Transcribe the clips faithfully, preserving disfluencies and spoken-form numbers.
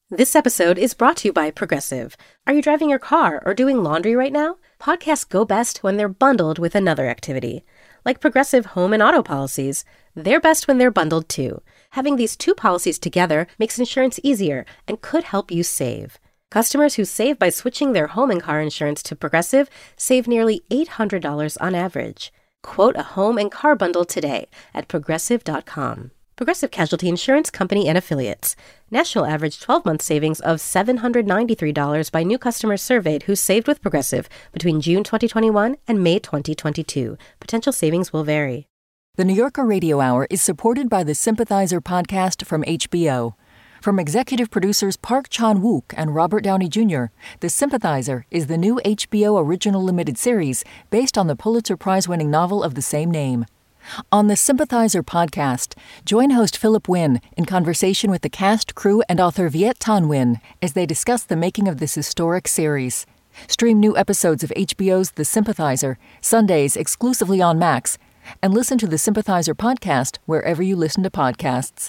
This episode is brought to you by Progressive. Are you driving your car or doing laundry right now? Podcasts go best when they're bundled with another activity. Like Progressive home and auto policies, they're best when they're bundled too. Having these two policies together makes insurance easier and could help you save. Customers who save by switching their home and car insurance to Progressive save nearly eight hundred dollars on average. Quote a home and car bundle today at progressive dot com. Progressive Casualty Insurance Company and Affiliates. National average twelve-month savings of seven hundred ninety-three dollars by new customers surveyed who saved with Progressive between June twenty twenty-one and May twenty twenty-two. Potential savings will vary. The New Yorker Radio Hour is supported by the Sympathizer podcast from H B O. From executive producers Park Chan-wook and Robert Downey Junior, The Sympathizer is the new H B O original limited series based on the Pulitzer Prize-winning novel of the same name. On the Sympathizer podcast, join host Philip Wynn in conversation with the cast, crew, and author Viet Thanh Nguyen as they discuss the making of this historic series. Stream new episodes of H B O's The Sympathizer, Sundays exclusively on Max, and listen to the Sympathizer podcast wherever you listen to podcasts.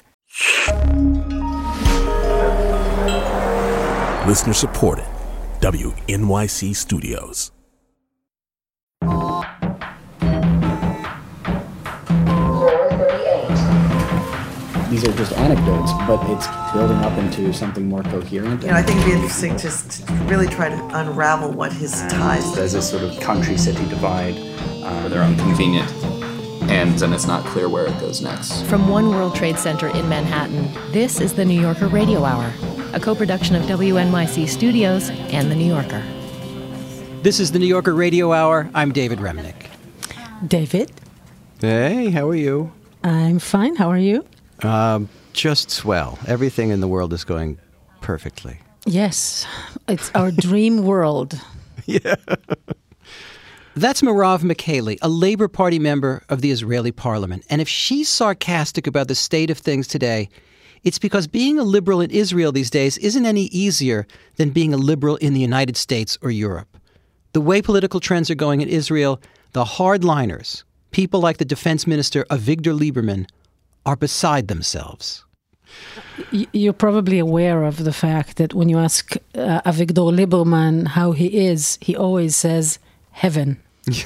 Listener supported. W N Y C Studios. These are just anecdotes, but it's building up into something more coherent. You know, I think it'd be interesting just to really try to unravel what his ties. There's this sort of country-city divide uh, where they're inconvenient, and then it's not clear where it goes next. From One World Trade Center in Manhattan, this is the New Yorker Radio Hour, a co-production of W N Y C Studios and The New Yorker. This is the New Yorker Radio Hour. I'm David Remnick. David. Hey, how are you? I'm fine. How are you? Um, just swell. Everything in the world is going perfectly. Yes, it's our dream world. Yeah. That's Merav Michaeli, a Labor Party member of the Israeli parliament. And if she's sarcastic about the state of things today, it's because being a liberal in Israel these days isn't any easier than being a liberal in the United States or Europe. The way political trends are going in Israel, the hardliners, people like the defense minister Avigdor Lieberman, are beside themselves. You're probably aware of the fact that when you ask uh, Avigdor Lieberman how he is, he always says, heaven.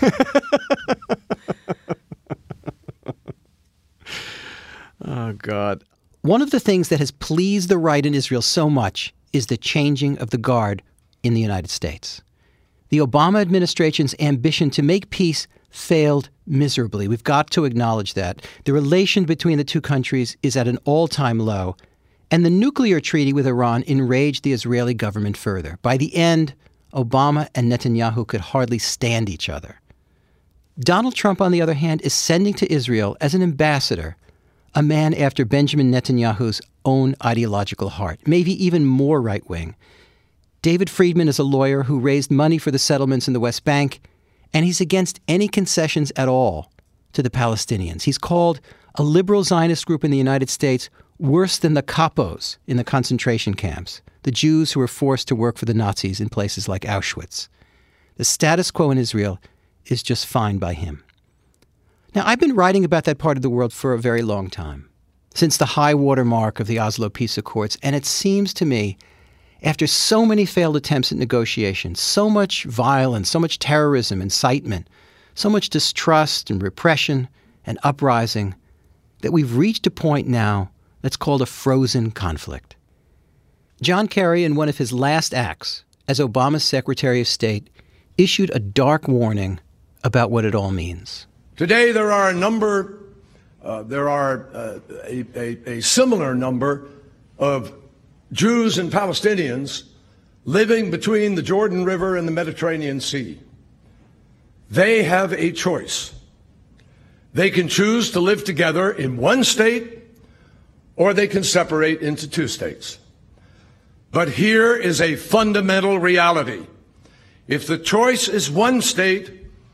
Oh, God. One of the things that has pleased the right in Israel so much is the changing of the guard in the United States. The Obama administration's ambition to make peace failed miserably. We've got to acknowledge that. The relation between the two countries is at an all-time low, and the nuclear treaty with Iran enraged the Israeli government further. By the end, Obama and Netanyahu could hardly stand each other. Donald Trump, on the other hand, is sending to Israel as an ambassador a man after Benjamin Netanyahu's own ideological heart, maybe even more right-wing. David Friedman is a lawyer who raised money for the settlements in the West Bank, and he's against any concessions at all to the Palestinians. He's called a liberal Zionist group in the United States worse than the Kapos in the concentration camps, the Jews who were forced to work for the Nazis in places like Auschwitz. The status quo in Israel is just fine by him. Now, I've been writing about that part of the world for a very long time, since the high water mark of the Oslo Peace Accords, and it seems to me, after so many failed attempts at negotiation, so much violence, so much terrorism, incitement, so much distrust and repression and uprising, that we've reached a point now that's called a frozen conflict. John Kerry, in one of his last acts as Obama's Secretary of State, issued a dark warning about what it all means. Today there are a number, uh, there are uh, a, a, a similar number of Jews and Palestinians living between the Jordan River and the Mediterranean Sea. They have a choice. They can choose to live together in one state, or they can separate into two states. But here is a fundamental reality. If the choice is one state,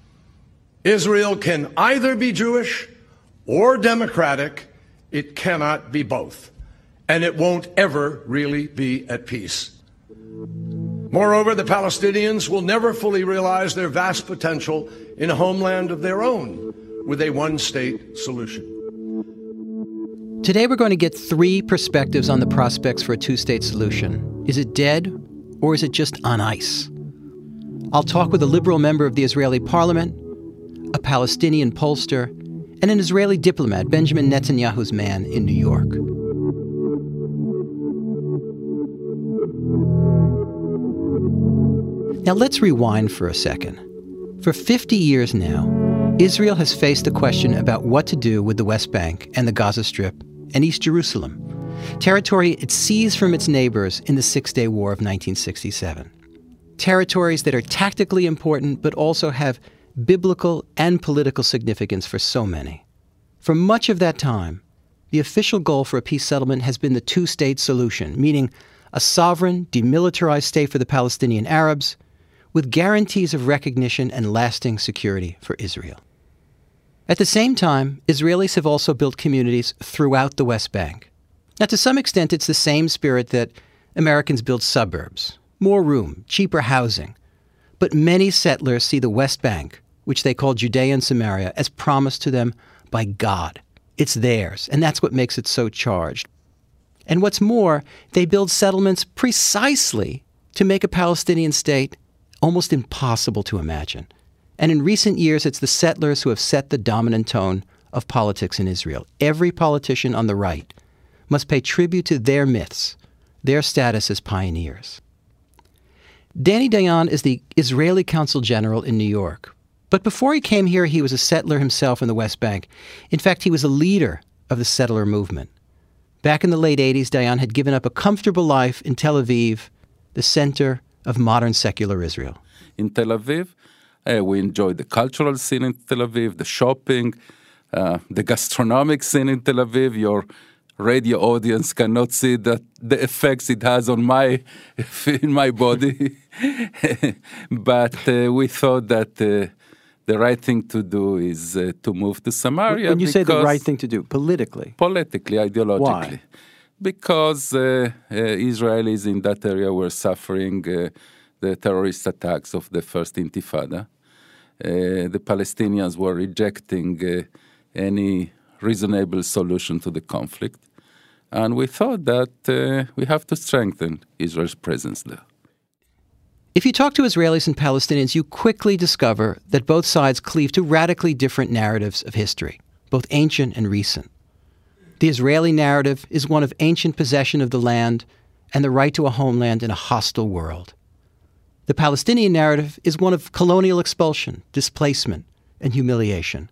Israel can either be Jewish or democratic. It cannot be both. And it won't ever really be at peace. Moreover, the Palestinians will never fully realize their vast potential in a homeland of their own with a one-state solution. Today we're going to get three perspectives on the prospects for a two-state solution. Is it dead, or is it just on ice? I'll talk with a liberal member of the Israeli parliament, a Palestinian pollster, and an Israeli diplomat, Benjamin Netanyahu's man in New York. Now let's rewind for a second. For fifty years now, Israel has faced the question about what to do with the West Bank and the Gaza Strip and East Jerusalem, territory it seized from its neighbors in the Six-Day War of nineteen sixty-seven. Territories that are tactically important but also have biblical and political significance for so many. For much of that time, the official goal for a peace settlement has been the two-state solution, meaning a sovereign, demilitarized state for the Palestinian Arabs, with guarantees of recognition and lasting security for Israel. At the same time, Israelis have also built communities throughout the West Bank. Now, to some extent, it's the same spirit that Americans build suburbs, more room, cheaper housing. But many settlers see the West Bank, which they call Judea and Samaria, as promised to them by God. It's theirs, and that's what makes it so charged. And what's more, they build settlements precisely to make a Palestinian state almost impossible to imagine. And in recent years, it's the settlers who have set the dominant tone of politics in Israel. Every politician on the right must pay tribute to their myths, their status as pioneers. Danny Dayan is the Israeli Consul General in New York. But before he came here, he was a settler himself in the West Bank. In fact, he was a leader of the settler movement. Back in the late eighties, Dayan had given up a comfortable life in Tel Aviv, the center of modern secular Israel. In Tel Aviv, uh, we enjoyed the cultural scene in Tel Aviv, the shopping, uh, the gastronomic scene in Tel Aviv. Your radio audience cannot see that the effects it has on my in my body. But uh, we thought that uh, the right thing to do is uh, to move to Samaria. When you say the right thing to do, politically? Politically, ideologically. Why? Because uh, uh, Israelis in that area were suffering uh, the terrorist attacks of the first Intifada. Uh, the Palestinians were rejecting uh, any reasonable solution to the conflict. And we thought that uh, we have to strengthen Israel's presence there. If you talk to Israelis and Palestinians, you quickly discover that both sides cleave to radically different narratives of history, both ancient and recent. The Israeli narrative is one of ancient possession of the land and the right to a homeland in a hostile world. The Palestinian narrative is one of colonial expulsion, displacement, and humiliation.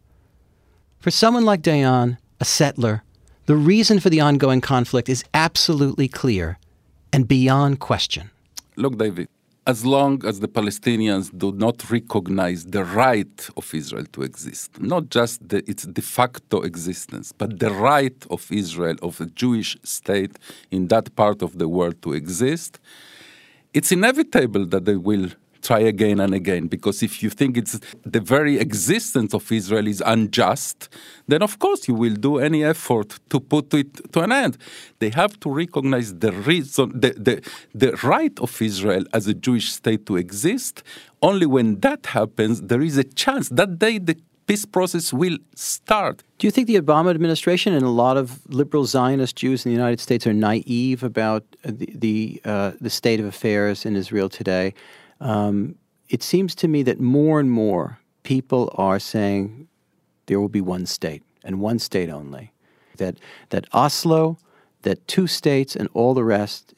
For someone like Dayan, a settler, the reason for the ongoing conflict is absolutely clear and beyond question. Look, David, as long as the Palestinians do not recognize the right of Israel to exist, not just the, its de facto existence, but the right of Israel, of a Jewish state in that part of the world to exist, it's inevitable that they will try again and again, because if you think it's the very existence of Israel is unjust, then of course you will do any effort to put it to an end. They have to recognize the reason, the, the, the right of Israel as a Jewish state to exist. Only when that happens, there is a chance that day the peace process will start. Do you think the Obama administration and a lot of liberal Zionist Jews in the United States are naive about the the, uh, the state of affairs in Israel today? Um, it seems to me that more and more people are saying there will be one state and one state only. That that Oslo, that two states and all the rest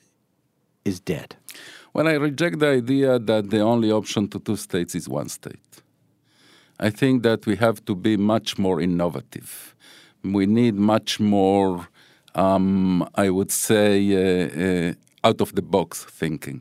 is dead. Well, I reject the idea that the only option to two states is one state. I think that we have to be much more innovative. We need much more, um, I would say, uh, uh, out-of-the-box thinking.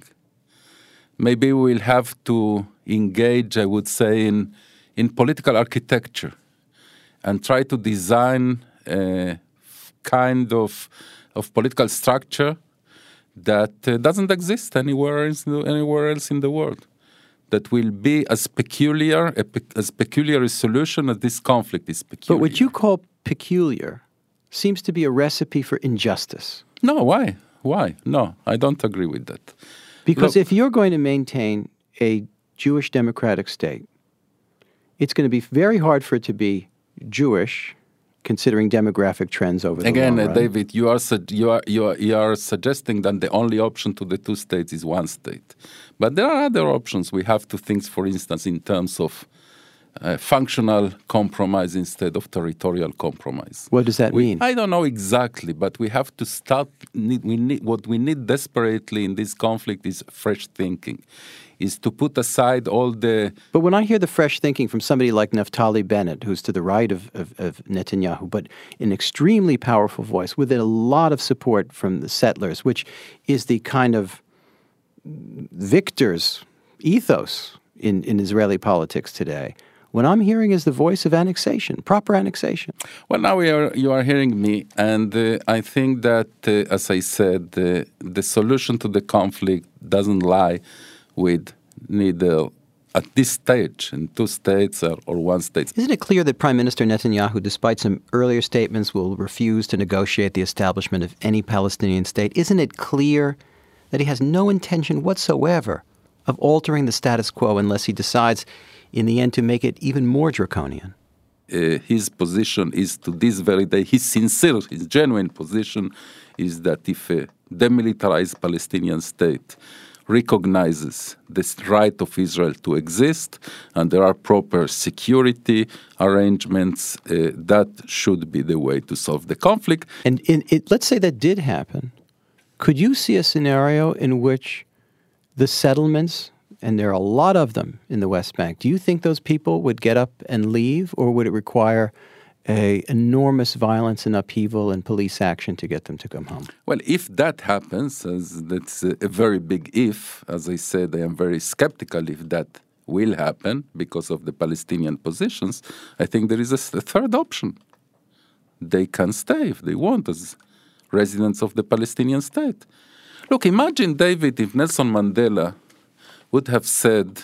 Maybe we'll have to engage, I would say, in, in political architecture and try to design a kind of, of political structure that uh, doesn't exist anywhere else, anywhere else in the world, that will be as peculiar, a pe- as peculiar a solution as this conflict is peculiar. But what you call peculiar seems to be a recipe for injustice. No, why? Why? No, I don't agree with that. Because Look, if you're going to maintain a Jewish democratic state, it's going to be very hard for it to be Jewish considering demographic trends over the Again, long uh, run. David, you are, su- you, are, you, are, you are suggesting that the only option to the two states is one state. But there are other options. We have to think, for instance, in terms of uh, functional compromise instead of territorial compromise. What does that we, mean? I don't know exactly, but we have to start. Need, we need, what we need desperately in this conflict is fresh thinking. Is to put aside all the... But when I hear the fresh thinking from somebody like Naftali Bennett, who's to the right of, of, of Netanyahu, but an extremely powerful voice with a lot of support from the settlers, which is the kind of victor's ethos in, in Israeli politics today, what I'm hearing is the voice of annexation, proper annexation. Well, now we are, you are hearing me, and uh, I think that, uh, as I said, uh, the solution to the conflict doesn't lie with neither at this stage in two states or, or one state. Isn't it clear that Prime Minister Netanyahu, despite some earlier statements, will refuse to negotiate the establishment of any Palestinian state? Isn't it clear that he has no intention whatsoever of altering the status quo unless he decides in the end to make it even more draconian? Uh, his position is to this very day, his sincere, his genuine position is that if a demilitarized Palestinian state recognizes this right of Israel to exist, and there are proper security arrangements, uh, that should be the way to solve the conflict. And in, it, let's say that did happen. Could you see a scenario in which the settlements, and there are a lot of them in the West Bank, do you think those people would get up and leave, or would it require a enormous violence and upheaval and police action to get them to come home? Well, if that happens, as that's a, a very big if, as I said, I am very skeptical if that will happen because of the Palestinian positions, I think there is a, a third option. They can stay if they want as residents of the Palestinian state. Look, imagine, David, if Nelson Mandela would have said,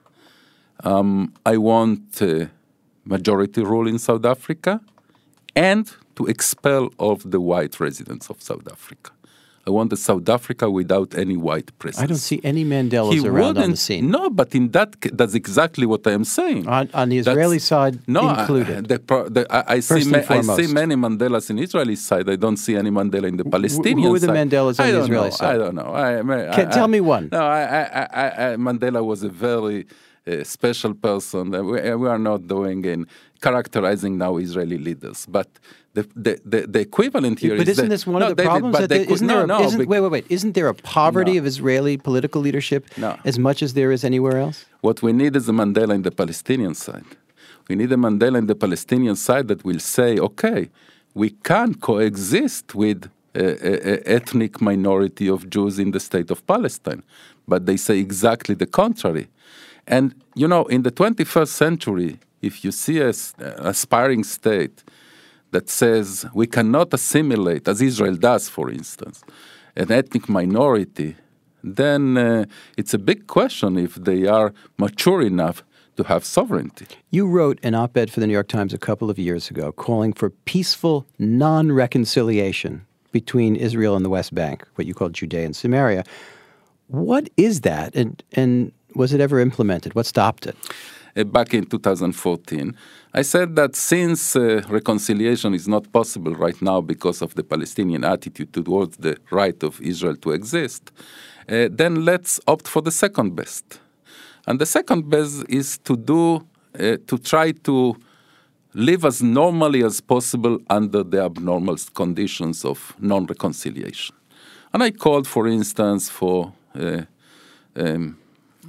um, I want... Uh, majority rule in South Africa, and to expel all of the white residents of South Africa. I want a South Africa without any white presence. I don't see any Mandelas he around on the scene. No, but in that that's exactly what I am saying. On, on the Israeli that's, side no, included. I, the, the, I, I, see ma- I see many Mandelas in Israeli side. I don't see any Mandela in the Palestinian side. Who are the Mandelas on the Israeli know, side? I don't know. I, I, Can, I, tell me one. No, I, I, I, I, Mandela was a very uh, special person. We, we are not doing in characterizing now Israeli leaders, but the the, the, the equivalent here but is... But isn't the, this one no, of the David, problems? That they the, could, isn't no, there a, no, isn't, bec- wait, wait, wait. Isn't there a poverty no. of Israeli political leadership no. as much as there is anywhere else? What we need is a Mandela in the Palestinian side. We need a Mandela in the Palestinian side that will say, okay, we can coexist with an ethnic minority of Jews in the state of Palestine. But they say exactly the contrary. And, you know, in the twenty-first century, if you see an aspiring state that says we cannot assimilate, as Israel does, for instance, an ethnic minority, then uh, it's a big question if they are mature enough to have sovereignty. You wrote an op-ed for the New York Times a couple of years ago calling for peaceful non-reconciliation between Israel and the West Bank, what you call Judea and Samaria. What is that, and, and was it ever implemented? What stopped it? Uh, back in two thousand fourteen, I said that since uh, reconciliation is not possible right now because of the Palestinian attitude towards the right of Israel to exist, uh, then let's opt for the second best. And the second best is to do, uh, to try to live as normally as possible under the abnormal conditions of non-reconciliation. And I called, for instance, for uh, um,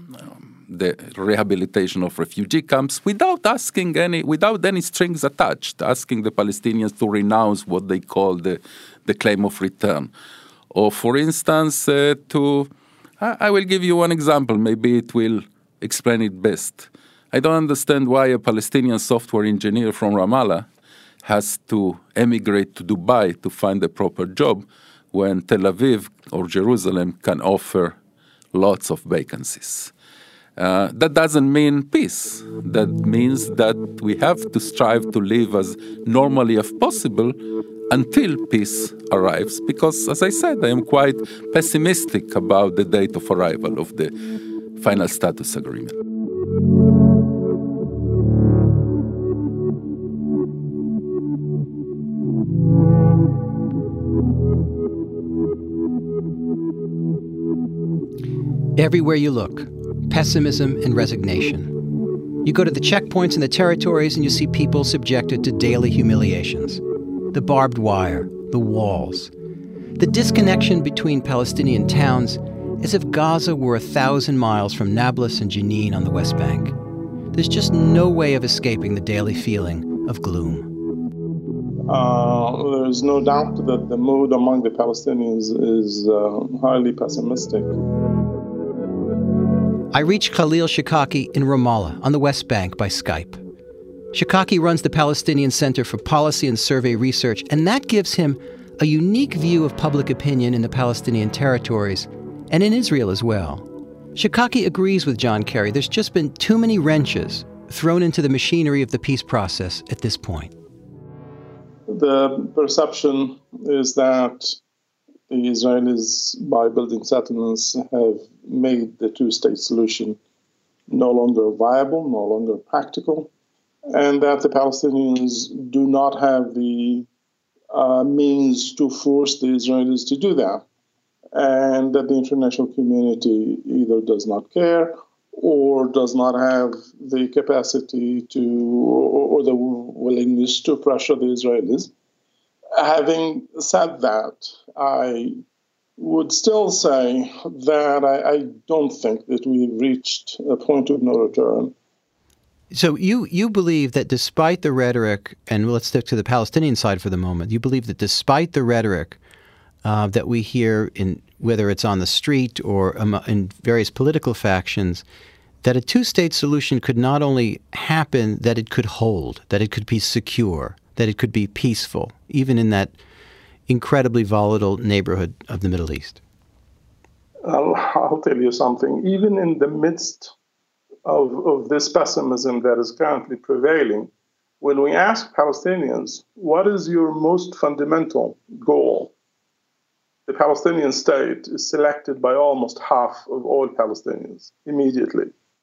the rehabilitation of refugee camps without asking any, without any strings attached, asking the Palestinians to renounce what they call the, the claim of return. Or, for instance, uh, to, I, I will give you one example, maybe it will explain it best. I don't understand why a Palestinian software engineer from Ramallah has to emigrate to Dubai to find a proper job when Tel Aviv or Jerusalem can offer lots of vacancies. Uh, that doesn't mean peace. That means that we have to strive to live as normally as possible until peace arrives, because, as I said, I am quite pessimistic about the date of arrival of the final status agreement. Everywhere you look, pessimism and resignation. You go to the checkpoints in the territories and you see people subjected to daily humiliations. The barbed wire, the walls. The disconnection between Palestinian towns, as if Gaza were a thousand miles from Nablus and Jenin on the West Bank. There's just no way of escaping the daily feeling of gloom. Uh, there's no doubt that the mood among the Palestinians is uh, highly pessimistic. I reached Khalil Shikaki in Ramallah on the West Bank by Skype. Shikaki runs the Palestinian Center for Policy and Survey Research, and that gives him a unique view of public opinion in the Palestinian territories and in Israel as well. Shikaki agrees with John Kerry. There's just been too many wrenches thrown into the machinery of the peace process at this point. The perception is that the Israelis, by building settlements, have made the two-state solution no longer viable, no longer practical, and that the Palestinians do not have the uh, means to force the Israelis to do that, and that the international community either does not care or does not have the capacity to or, or the willingness to pressure the Israelis. Having said that, I would still say that I, I don't think that we've reached a point of no return. So you, you believe that despite the rhetoric, and let's stick to the Palestinian side for the moment, you believe that despite the rhetoric uh, that we hear, in whether it's on the street or um, in various political factions, that a two-state solution could not only happen, that it could hold, that it could be secure, that it could be peaceful, even in that incredibly volatile neighborhood of the Middle East? I'll, I'll tell you something. Even in the midst of, of this pessimism that is currently prevailing, when we ask Palestinians, what is your most fundamental goal? The Palestinian state is selected by almost half of all Palestinians immediately.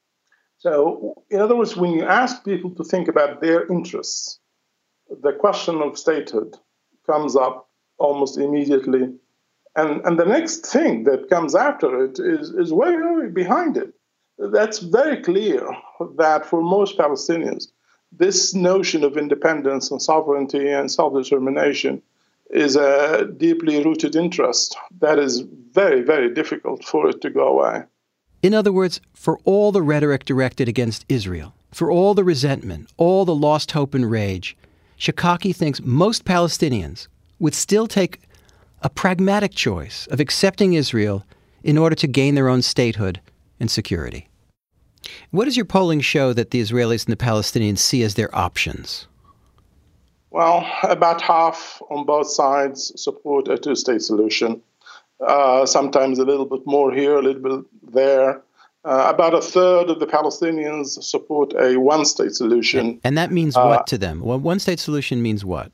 So, in other words, when you ask people to think about their interests, the question of statehood comes up almost immediately. And, and the next thing that comes after it is, is way, way behind it. That's very clear that for most Palestinians, this notion of independence and sovereignty and self-determination is a deeply rooted interest that is very, very difficult for it to go away. In other words, for all the rhetoric directed against Israel, for all the resentment, all the lost hope and rage, Shikaki thinks most Palestinians would still take a pragmatic choice of accepting Israel in order to gain their own statehood and security. What does your polling show that the Israelis and the Palestinians see as their options? Well, about half on both sides support a two-state solution. Uh, sometimes a little bit more here, a little bit there. Uh, about a third of the Palestinians support a one-state solution. And, and that means what uh, to them? Well, one-state solution means what?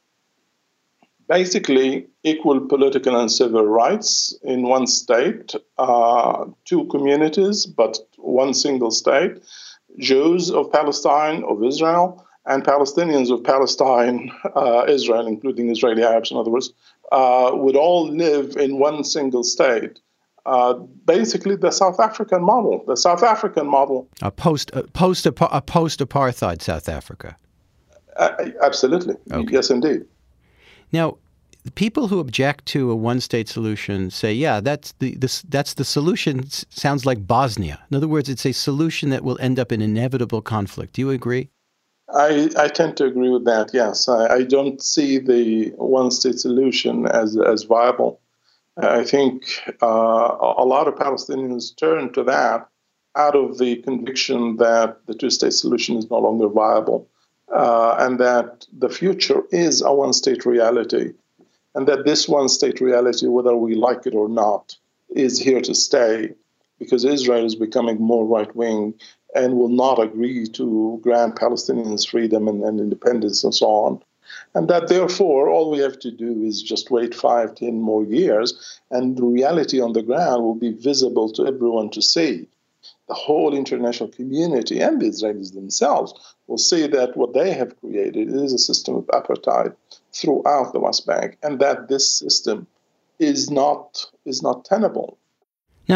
Basically, equal political and civil rights in one state, uh, two communities, but one single state, Jews of Palestine, of Israel, and Palestinians of Palestine, uh, Israel, including Israeli Arabs, in other words, uh, would all live in one single state. Uh, basically, the South African model. The South African model. A post, a post, a post-apartheid South Africa. Uh, absolutely. Okay. Yes, indeed. Now, the people who object to a one-state solution say, yeah, that's the this, that's the solution. It sounds like Bosnia. In other words, it's a solution that will end up in inevitable conflict. Do you agree? I, I tend to agree with that, yes. I, I don't see the one-state solution as, as viable. I think uh, a lot of Palestinians turn to that out of the conviction that the two-state solution is no longer viable. Uh, and that the future is a one-state reality, and that this one-state reality, whether we like it or not, is here to stay, because Israel is becoming more right-wing and will not agree to grant Palestinians freedom and, and independence and so on. And that, therefore, all we have to do is just wait five, ten more years, and the reality on the ground will be visible to everyone to see. The whole international community and the Israelis themselves will see that what they have created is a system of apartheid throughout the West Bank, and that this system is not is not tenable. Now,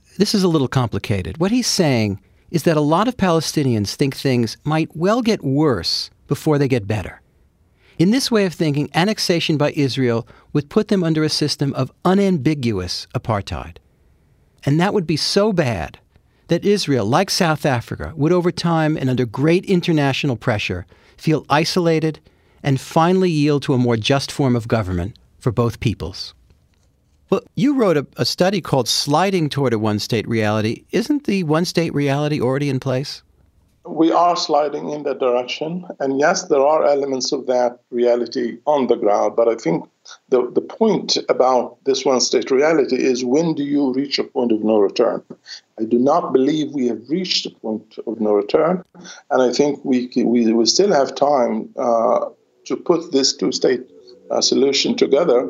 this is a little complicated. What he's saying is that a lot of Palestinians think things might well get worse before they get better. In this way of thinking, annexation by Israel would put them under a system of unambiguous apartheid. And that would be so bad that Israel, like South Africa, would over time and under great international pressure feel isolated and finally yield to a more just form of government for both peoples. Well, you wrote a, a study called Sliding Toward a One-State Reality. Isn't the one-state reality already in place? We are sliding in that direction. And yes, there are elements of that reality on the ground. But I think the, the point about this one-state reality is, when do you reach a point of no return? I do not believe we have reached a point of no return. And I think we we, we still have time uh, to put this two-state uh, solution together.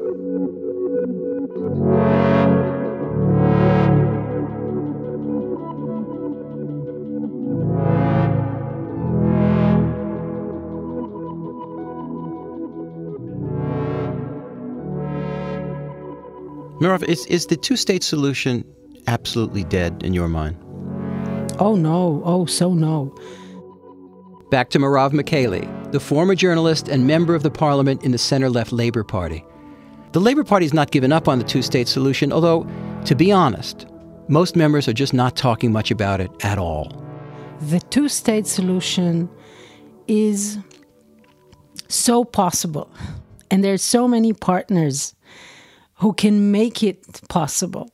Merav, is, is the two-state solution absolutely dead in your mind? Oh, no. Oh, so no. Back to Merav Michaeli, the former journalist and member of the parliament in the center-left Labour Party. The Labour Party's not given up on the two-state solution, although, to be honest, most members are just not talking much about it at all. The two-state solution is so possible, and there's so many partners who can make it possible.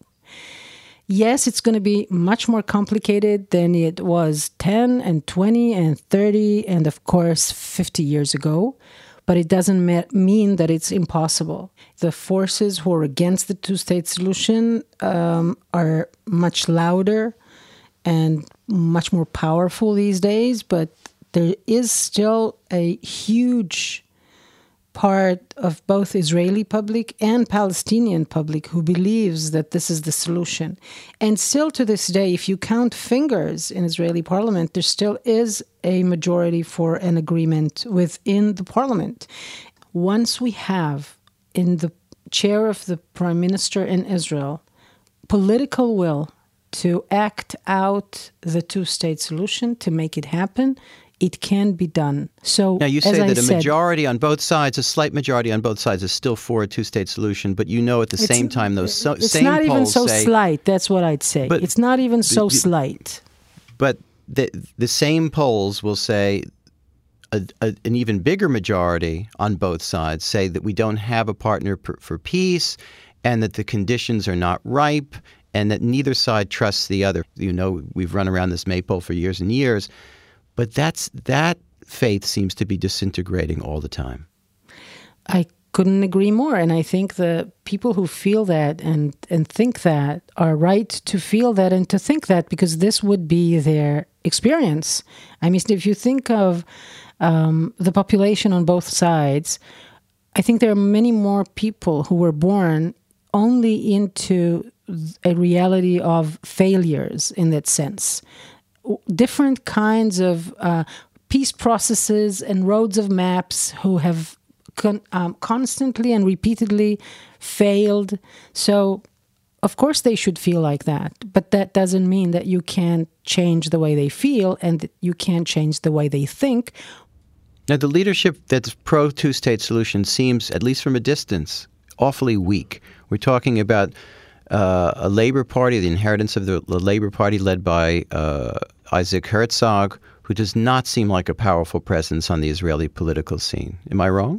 Yes, it's going to be much more complicated than it was ten and twenty and thirty and, of course, fifty years ago, but it doesn't me- mean that it's impossible. The forces who are against the two-state solution um, are much louder and much more powerful these days, but there is still a huge part of both Israeli public and Palestinian public who believes that this is the solution. And still to this day, if you count fingers in Israeli parliament, there still is a majority for an agreement within the parliament. Once we have in the chair of the prime minister in Israel political will to act out the two-state solution, to make it happen, it can be done. So, now, you say as that I a said, majority on both sides, a slight majority on both sides, is still for a two-state solution. But you know, at the same time, those so, it's same not even polls so say, slight. That's what I'd say. But it's not even so you, slight. But the the same polls will say a, a, an even bigger majority on both sides say that we don't have a partner per, for peace, and that the conditions are not ripe, and that neither side trusts the other. You know, we've run around this maypole for years and years. But that's that faith seems to be disintegrating all the time. I couldn't agree more. And I think the people who feel that and, and think that are right to feel that and to think that, because this would be their experience. I mean, if you think of um, the population on both sides, I think there are many more people who were born only into a reality of failures in that sense. Different kinds of uh, peace processes and roads of maps who have con- um, constantly and repeatedly failed. So, of course, they should feel like that. But that doesn't mean that you can't change the way they feel and that you can't change the way they think. Now, the leadership that's pro two-state solution seems, at least from a distance, awfully weak. We're talking about uh, a Labor Party, the inheritance of the, the Labor Party led by uh, Isaac Herzog, who does not seem like a powerful presence on the Israeli political scene. Am I wrong?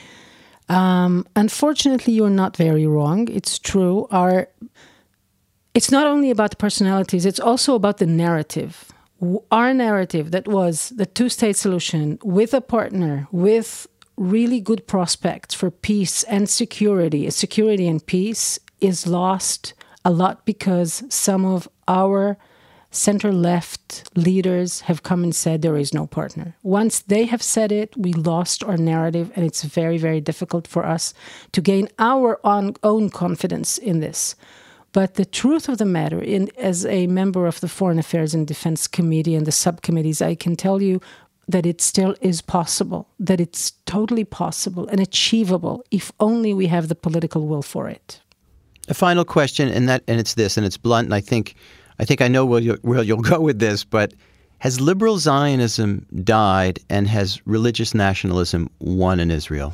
Um, unfortunately, you're not very wrong. It's true. Our, it's not only about the personalities, it's also about the narrative. Our narrative that was the two-state solution with a partner, with really good prospects for peace and security, security and peace, is lost a lot because some of our center-left leaders have come and said there is no partner. Once they have said it, we lost our narrative, and it's very, very difficult for us to gain our own, own confidence in this. But the truth of the matter, in, as a member of the Foreign Affairs and Defense Committee and the subcommittees, I can tell you that it still is possible, that it's totally possible and achievable if only we have the political will for it. A final question, and that and it's this, and it's blunt, and I think I think I know where, you, where you'll go with this, but has liberal Zionism died and has religious nationalism won in Israel?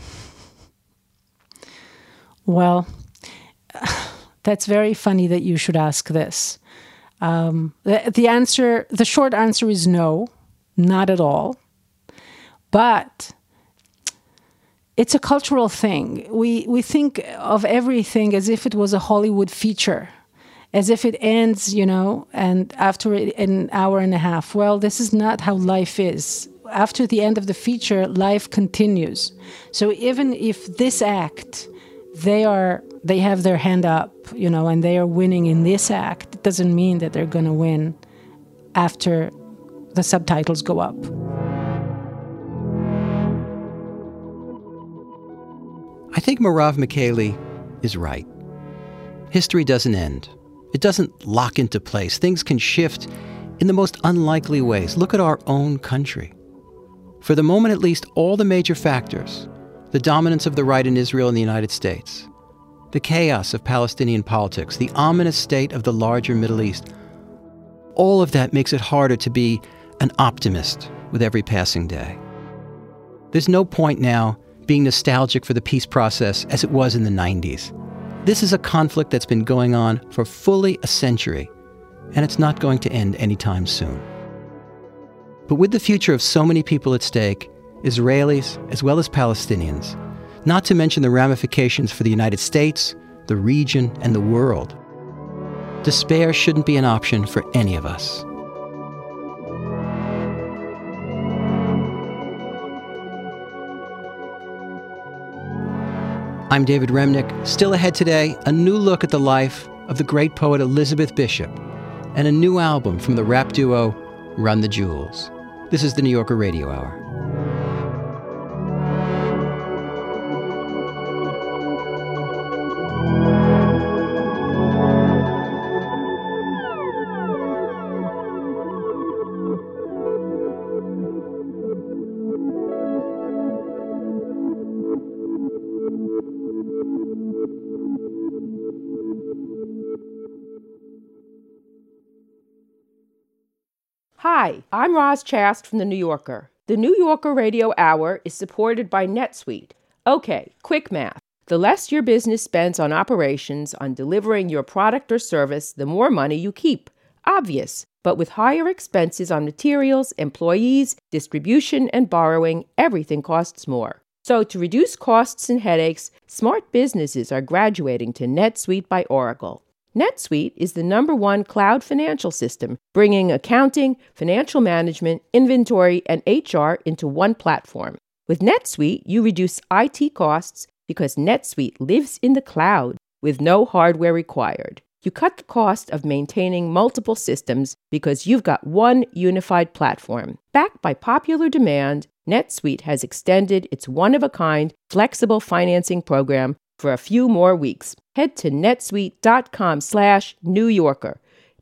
Well, that's very funny that you should ask this. Um, the, the answer, the short answer is no, not at all. But it's a cultural thing. We we think of everything as if it was a Hollywood feature, as if it ends, you know, and after an hour and a half. Well, this is not how life is. After the end of the feature, life continues. So even if this act, they are they have their hand up, you know, and they are winning in this act, it doesn't mean that they're going to win after the subtitles go up. I think Merav Michaeli is right. History doesn't end. It doesn't lock into place. Things can shift in the most unlikely ways. Look at our own country. For the moment, at least, all the major factors, the dominance of the right in Israel and the United States, the chaos of Palestinian politics, the ominous state of the larger Middle East, all of that makes it harder to be an optimist with every passing day. There's no point now being nostalgic for the peace process as it was in the nineties. This is a conflict that's been going on for fully a century, and it's not going to end anytime soon. But with the future of so many people at stake, Israelis as well as Palestinians, not to mention the ramifications for the United States, the region, and the world, despair shouldn't be an option for any of us. I'm David Remnick. Still ahead today, a new look at the life of the great poet Elizabeth Bishop and a new album from the rap duo Run the Jewels. This is the New Yorker Radio Hour. Hi, I'm Roz Chast from The New Yorker. The New Yorker Radio Hour is supported by NetSuite. Okay, quick math. The less your business spends on operations, on delivering your product or service, the more money you keep. Obvious. But with higher expenses on materials, employees, distribution, and borrowing, everything costs more. So to reduce costs and headaches, smart businesses are graduating to NetSuite by Oracle. NetSuite is the number one cloud financial system, bringing accounting, financial management, inventory, and H R into one platform. With NetSuite, you reduce I T costs because NetSuite lives in the cloud with no hardware required. You cut the cost of maintaining multiple systems because you've got one unified platform. Backed by popular demand, NetSuite has extended its one-of-a-kind flexible financing program for a few more weeks. Head to netsuite.com slash New Yorker.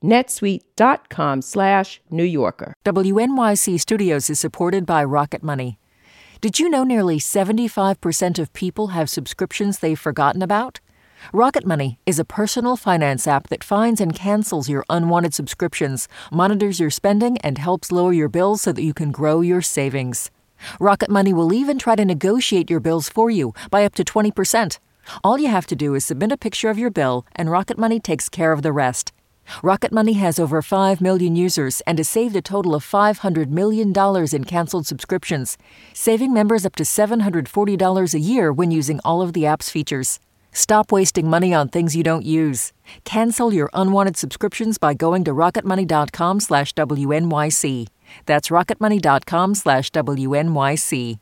netsuite.com slash New Yorker. W N Y C Studios is supported by Rocket Money. Did you know nearly seventy-five percent of people have subscriptions they've forgotten about? Rocket Money is a personal finance app that finds and cancels your unwanted subscriptions, monitors your spending, and helps lower your bills so that you can grow your savings. Rocket Money will even try to negotiate your bills for you by up to twenty percent. All you have to do is submit a picture of your bill, and Rocket Money takes care of the rest. Rocket Money has over five million users and has saved a total of five hundred million dollars in canceled subscriptions, saving members up to seven hundred forty dollars a year when using all of the app's features. Stop wasting money on things you don't use. Cancel your unwanted subscriptions by going to rocketmoney.com slash WNYC. That's rocketmoney.com slash WNYC.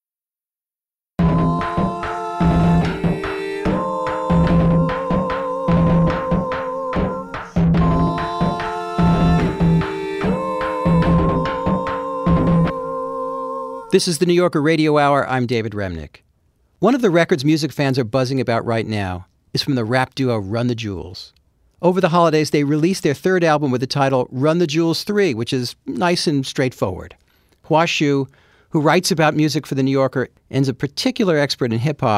This is the New Yorker Radio Hour. I'm David Remnick. One of the records music fans are buzzing about right now is from the rap duo Run the Jewels. Over the holidays, they released their third album with the title Run the Jewels three, which is nice and straightforward. Hua Hsu, who writes about music for The New Yorker and is a particular expert in hip-hop,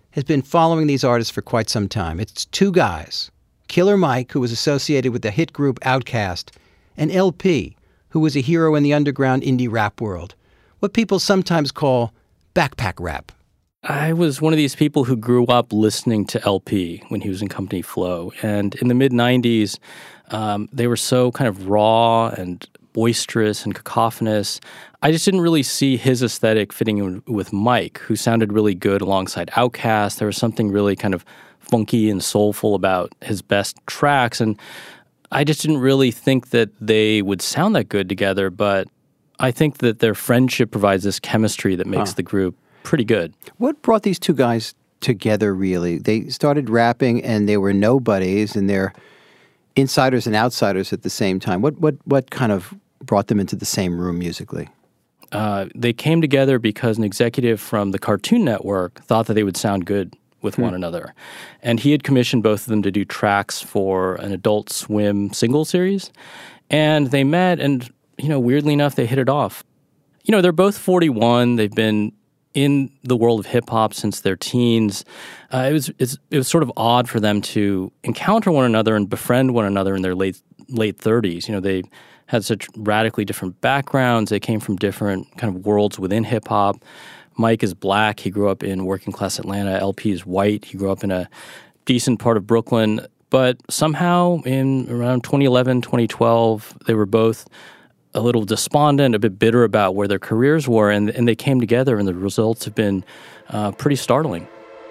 has been following these artists for quite some time. It's two guys, Killer Mike, who was associated with the hit group Outkast, and L P, who was a hero in the underground indie rap world, what people sometimes call backpack rap. I was one of these people who grew up listening to L P when he was in Company Flow. And in the mid-nineties, um, they were so kind of raw and boisterous and cacophonous. I just didn't really see his aesthetic fitting in with Mike, who sounded really good alongside Outkast. There was something really kind of funky and soulful about his best tracks. And I just didn't really think that they would sound that good together. But I think that their friendship provides this chemistry that makes huh. the group pretty good. What brought these two guys together, really? They started rapping and they were nobodies and they're insiders and outsiders at the same time. What what what kind of brought them into the same room musically? Uh, they came together because an executive from the Cartoon Network thought that they would sound good with hmm. one another. And he had commissioned both of them to do tracks for an Adult Swim single series. And they met and, you know, weirdly enough, they hit it off. You know, they're both forty-one. They've been in the world of hip-hop since their teens. Uh, it was it's, it was sort of odd for them to encounter one another and befriend one another in their late late thirties. You know, they had such radically different backgrounds. They came from different kind of worlds within hip-hop. Mike is black. He grew up in working-class Atlanta. L P is white. He grew up in a decent part of Brooklyn. But somehow in around twenty eleven, twenty twelve, they were both a little despondent, a bit bitter about where their careers were, and, and they came together, and the results have been uh, pretty startling.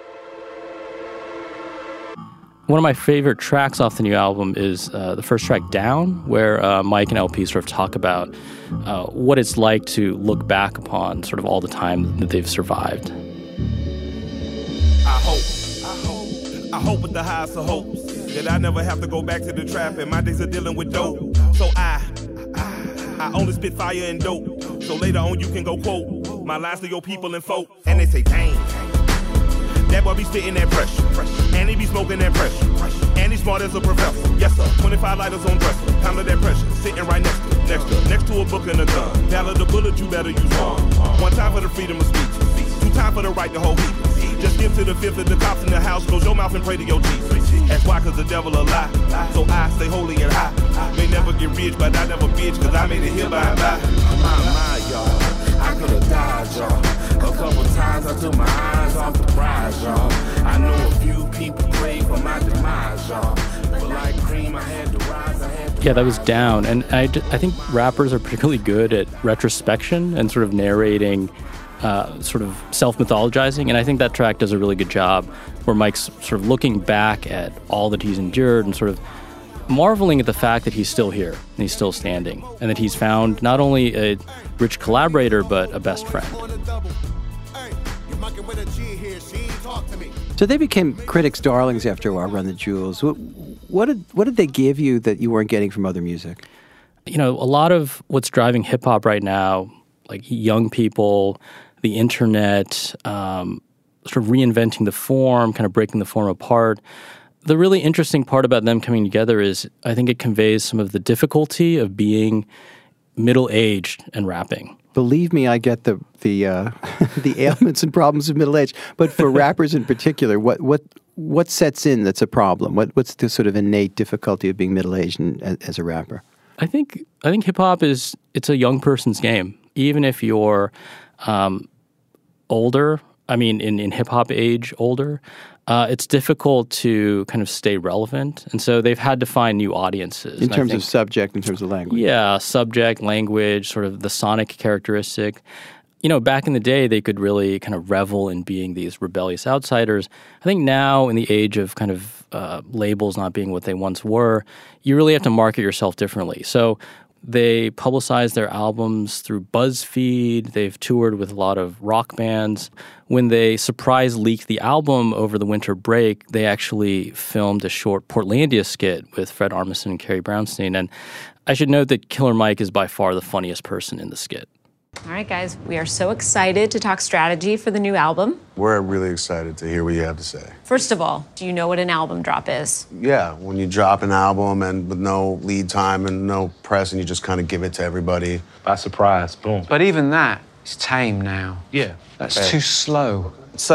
One of my favorite tracks off the new album is uh, the first track, Down, where uh, Mike and L P sort of talk about uh, what it's like to look back upon sort of all the time that they've survived. I hope, I hope, I hope with the highest of hopes that I never have to go back to the trap and my days are dealing with dope. So I, I, I only spit fire and dope. So later on you can go quote my lines to your people and folk. And they say, dang, that boy be spitting that pressure. And he be smoking that pressure. And he's smart as a professor. Yes sir, twenty-five lighters on dresser. Pound of that pressure, sitting right next to, next to, next to a book and a gun. Valor the bullet, you better use one. One time for the freedom of speech. Two time for the right to hold heat. Just give to the fifth of the cops in the house. Close your mouth and pray to your Jesus. That's why, cause the devil a lie. So I stay holy and high. May never get rich, but I never bitch, cause I made it here by and by. My, my, y'all. I could've died, y'all. A couple times I took my eyes off the prize, y'all. I know a few people pray for my demise, y'all. But like cream, I had to rise, I had to Yeah, that was Down. And I, I think rappers are particularly good at retrospection and sort of narrating Uh, sort of self-mythologizing, and I think that track does a really good job where Mike's sort of looking back at all that he's endured and sort of marveling at the fact that he's still here and he's still standing and that he's found not only a rich collaborator but a best friend. So they became critics' darlings after a while, Run the Jewels. What, what did what did they give you that you weren't getting from other music? You know, a lot of what's driving hip-hop right now, like young people, the internet, um, sort of reinventing the form, kind of breaking the form apart. The really interesting part about them coming together is I think it conveys some of the difficulty of being middle-aged and rapping. Believe me, I get the the uh, the ailments and problems of middle age. But for rappers in particular, what what what sets in that's a problem? What what's the sort of innate difficulty of being middle-aged and, as, as a rapper? I think I think hip-hop is it's a young person's game. Even if you're um, older, I mean, in, in hip-hop age older, uh, it's difficult to kind of stay relevant. And so they've had to find new audiences. In terms think, of subject, in terms of language. Yeah, subject, language, sort of the sonic characteristic. You know, back in the day, they could really kind of revel in being these rebellious outsiders. I think now, in the age of kind of uh, labels not being what they once were, you really have to market yourself differently. So they publicize their albums through BuzzFeed. They've toured with a lot of rock bands. When they surprise leaked the album over the winter break, they actually filmed a short Portlandia skit with Fred Armisen and Carrie Brownstein. And I should note that Killer Mike is by far the funniest person in the skit. All right, guys, we are so excited to talk strategy for the new album. We're really excited to hear what you have to say. First of all, do you know what an album drop is? Yeah, when you drop an album and with no lead time and no press and you just kind of give it to everybody. By surprise, boom. But even that is tame now. Yeah. That's Okay. too slow. So,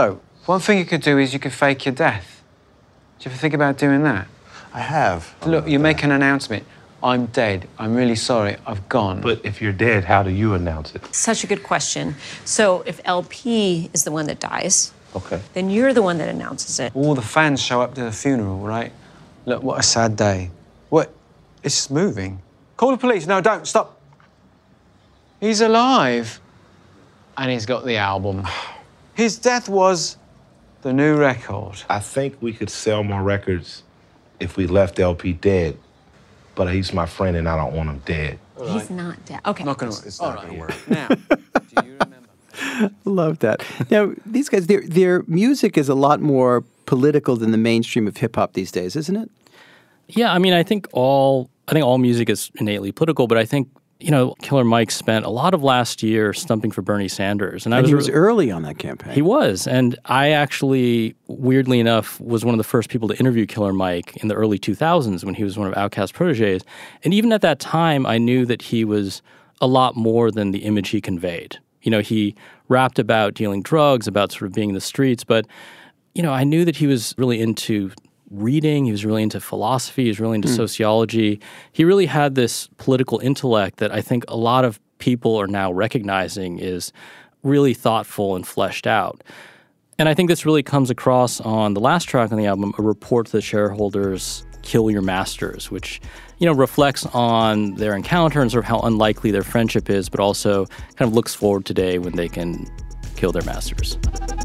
One thing you could do is you could fake your death. Do you ever think about doing that? I have. Look, you make an announcement. I'm dead. I'm really sorry. I've gone. But if you're dead, how do you announce it? Such a good question. So if L P is the one that dies, Okay. then you're the one that announces it. All the fans show up to the funeral, right? Look, what a sad day. What? It's moving. Call the police. No, don't. Stop. He's alive. And he's got the album. His death was the new record. I think we could sell more records if we left L P dead. But he's my friend and I don't want him dead. He's not dead. Okay. Not gonna, it's not All going right. to work. Now, Love that. Now, these guys, their their music is a lot more political than the mainstream of hip hop these days, isn't it? Yeah, I mean, I think all I think all music is innately political, but I think, you know, Killer Mike spent a lot of last year stumping for Bernie Sanders, and, I And was he was really- early on that campaign. He was, and I actually, weirdly enough, was one of the first people to interview Killer Mike in the early two thousands when he was one of Outkast's proteges, and even at that time, I knew that he was a lot more than the image he conveyed. You know, he rapped about dealing drugs, about sort of being in the streets, but, you know, I knew that he was really into reading, he was really into philosophy, he was really into Mm. sociology. He really had this political intellect that I think a lot of people are now recognizing is really thoughtful and fleshed out. And I think this really comes across on the last track on the album, A Report to the Shareholders, Kill Your Masters, which, you know, reflects on their encounter and sort of how unlikely their friendship is, but also kind of looks forward today when they can kill their masters.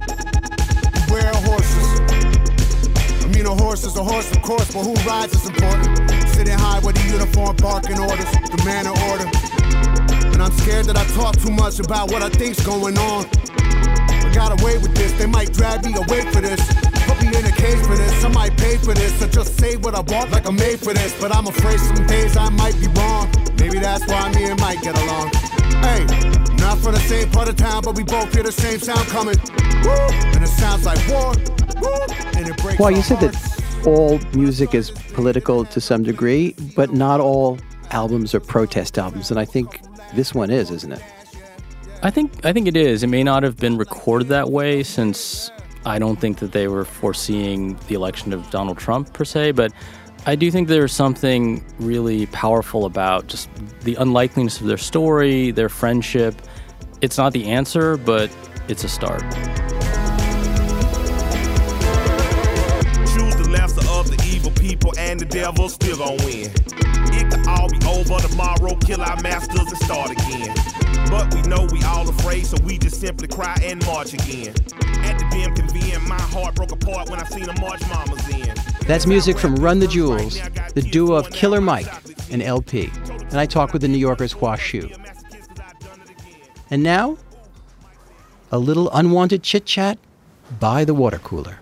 Beware of horses. I mean, a horse is a horse, of course, but who rides is important. Sitting high with the uniform, barking orders, demand an order. And I'm scared that I talk too much about what I think's going on. I got away with this, they might drag me away for this. Put me in a cage for this, I might pay for this. Or just say what I want like I'm made for this. But I'm afraid some days I might be wrong. Maybe that's why me and Mike get along. Hey, not from the same part of town, but we both hear the same sound coming. Woo! And it sounds like war. Woo! And it breaks Well, you our said hearts. that all music is political to some degree, but not all albums are protest albums, and I think this one is, isn't it? I think I think it is. It may not have been recorded that way since I don't think that they were foreseeing the election of Donald Trump per se, but I do think there's something really powerful about just the unlikeliness of their story, their friendship. It's not the answer, but it's a start. Choose the lesser of the evil people and the devil still gon' win. It could all be over tomorrow, kill our masters and start again. But we know we all afraid, so we just simply cry and march again. At the damn convene, my heart broke apart when I seen the march mamas in. That's music from Run the Jewels, the duo of Killer Mike and L P. And I talk with the New Yorker's Hua Hsu. And now, a little unwanted chit-chat by the water cooler.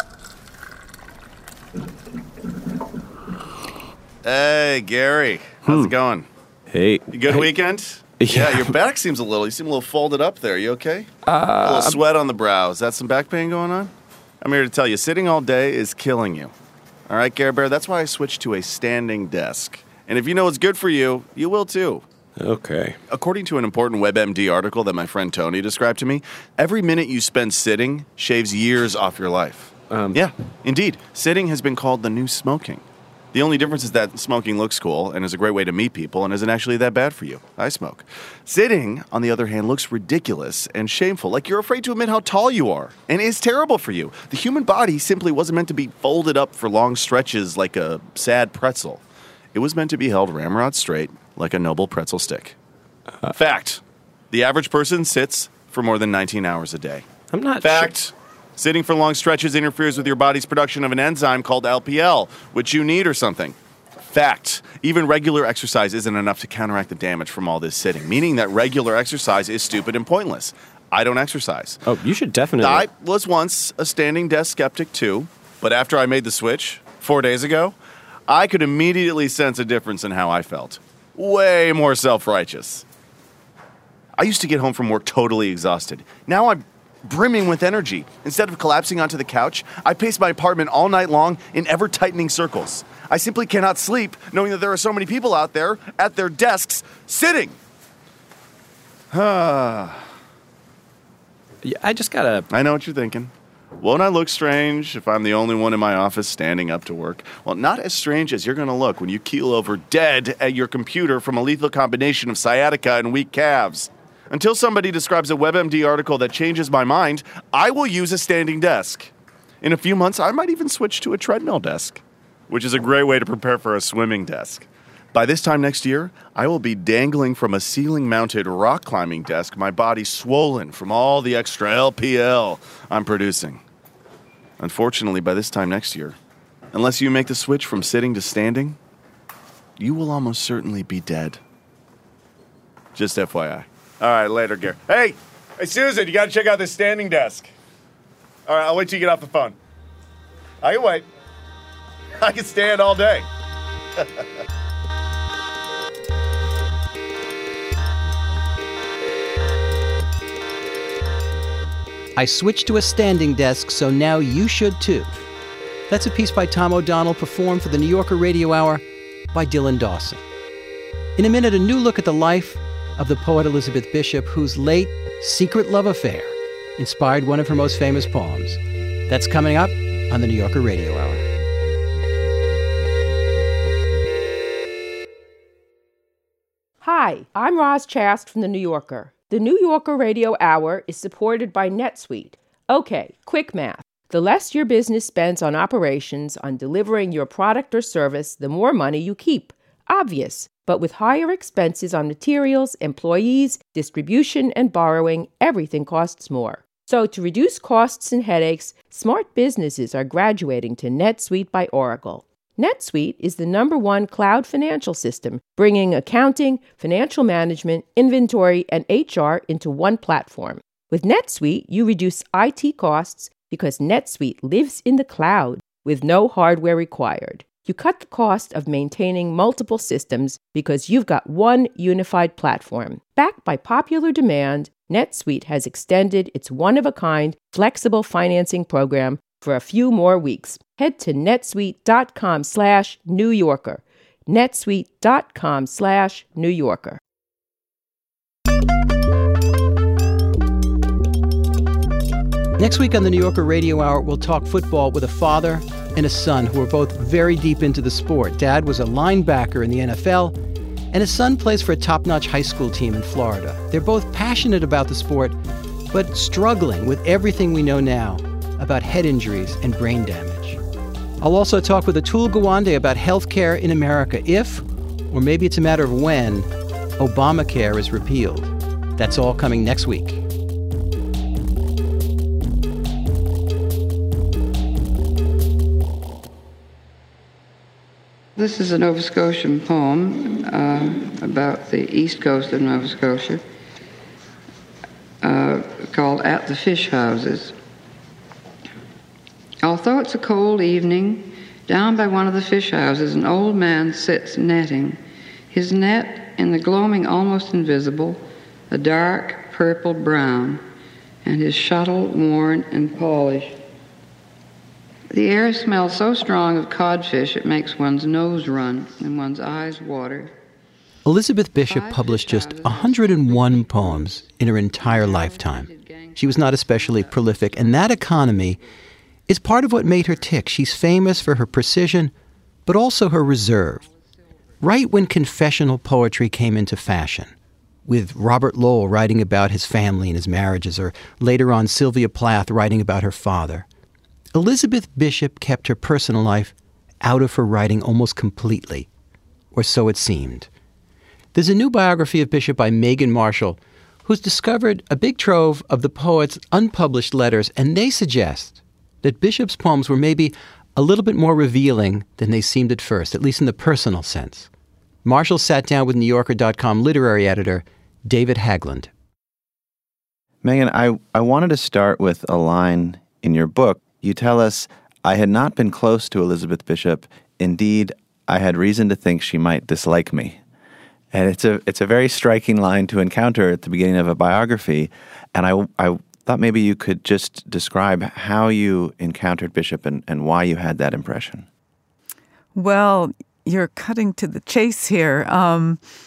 Hey, Gary. How's it going? Hey. You good Hey. weekend? Yeah. Yeah, your back seems a little, you seem a little folded up there. You okay? Uh, a little I'm- sweat on the brow. Is that some back pain going on? I'm here to tell you, sitting all day is killing you. All right, Gare Bear, that's why I switched to a standing desk. And if you know what's good for you, you will too. Okay. According to an important WebMD article that my friend Tony described to me, every minute you spend sitting shaves years off your life. Um, yeah, indeed. Sitting has been called the new smoking. The only difference is that smoking looks cool and is a great way to meet people and isn't actually that bad for you. I smoke. Sitting, on the other hand, looks ridiculous and shameful, like you're afraid to admit how tall you are, and is terrible for you. The human body simply wasn't meant to be folded up for long stretches like a sad pretzel. It was meant to be held ramrod straight like a noble pretzel stick. Uh, Fact. The average person sits for more than nineteen hours a day. I'm not Fact. Sitting for long stretches interferes with your body's production of an enzyme called L P L, which you need or something. Fact. Even regular exercise isn't enough to counteract the damage from all this sitting, meaning that regular exercise is stupid and pointless. I don't exercise. Oh, you should definitely. I was once a standing desk skeptic too, but after I made the switch four days ago, I could immediately sense a difference in how I felt. Way more self-righteous. I used to get home from work totally exhausted. Now I'm brimming with energy. Instead of collapsing onto the couch, I pace my apartment all night long in ever-tightening circles. I simply cannot sleep knowing that there are so many people out there at their desks sitting. Yeah, I just gotta. I know what you're thinking. Won't I look strange if I'm the only one in my office standing up to work? Well, not as strange as you're going to look when you keel over dead at your computer from a lethal combination of sciatica and weak calves. Until somebody describes a WebMD article that changes my mind, I will use a standing desk. In a few months, I might even switch to a treadmill desk, which is a great way to prepare for a swimming desk. By this time next year, I will be dangling from a ceiling-mounted rock climbing desk, my body swollen from all the extra L P L I'm producing. Unfortunately, by this time next year, unless you make the switch from sitting to standing, you will almost certainly be dead. Just F Y I. All right, later, Gary. Hey, hey, Susan, you got to check out this standing desk. All right, I'll wait till you get off the phone. I can wait. I can stand all day. I switched to a standing desk, so now you should too. That's a piece by Tom O'Donnell, performed for the New Yorker Radio Hour by Dylan Dawson. In a minute, a new look at the life of the poet Elizabeth Bishop, whose late secret love affair inspired one of her most famous poems. That's coming up on the New Yorker Radio Hour. Hi, I'm Roz Chast from The New Yorker. The New Yorker Radio Hour is supported by NetSuite. Okay, quick math. The less your business spends on operations, on delivering your product or service, the more money you keep. Obvious. But with higher expenses on materials, employees, distribution, and borrowing, everything costs more. So to reduce costs and headaches, smart businesses are graduating to NetSuite by Oracle. NetSuite is the number one cloud financial system, bringing accounting, financial management, inventory, and H R into one platform. With NetSuite, you reduce I T costs because NetSuite lives in the cloud with no hardware required. You cut the cost of maintaining multiple systems because you've got one unified platform. Backed by popular demand, NetSuite has extended its one-of-a-kind flexible financing program for a few more weeks. Head to netsuite.com slash New Yorker. netsuite.com slash New Yorker. Next week on the New Yorker Radio Hour, we'll talk football with a father and a son who are both very deep into the sport. Dad was a linebacker in the N F L, and his son plays for a top-notch high school team in Florida. They're both passionate about the sport, but struggling with everything we know now about head injuries and brain damage. I'll also talk with Atul Gawande about healthcare in America if, or maybe it's a matter of when, Obamacare is repealed. That's all coming next week. This is a Nova Scotian poem uh, about the east coast of Nova Scotia uh, called At the Fish Houses. Although it's a cold evening, down by one of the fish houses an old man sits netting. His net, in the gloaming almost invisible, a dark purple brown, and his shuttle worn and polished. The air smells so strong of codfish it makes one's nose run and one's eyes water. Elizabeth Bishop published just one hundred one poems in her entire lifetime. She was not especially prolific, and that economy is part of what made her tick. She's famous for her precision, but also her reserve. Right when confessional poetry came into fashion, with Robert Lowell writing about his family and his marriages, or later on Sylvia Plath writing about her father, Elizabeth Bishop kept her personal life out of her writing almost completely, or so it seemed. There's a new biography of Bishop by Megan Marshall, who's discovered a big trove of the poet's unpublished letters, and they suggest that Bishop's poems were maybe a little bit more revealing than they seemed at first, at least in the personal sense. Marshall sat down with New Yorker dot com literary editor David Haglund. Megan, I, I wanted to start with a line in your book. You tell us, I had not been close to Elizabeth Bishop. Indeed, I had reason to think she might dislike me. And it's a it's a very striking line to encounter at the beginning of a biography. And I, I thought maybe you could just describe how you encountered Bishop and, and why you had that impression. Well, you're cutting to the chase here. Um,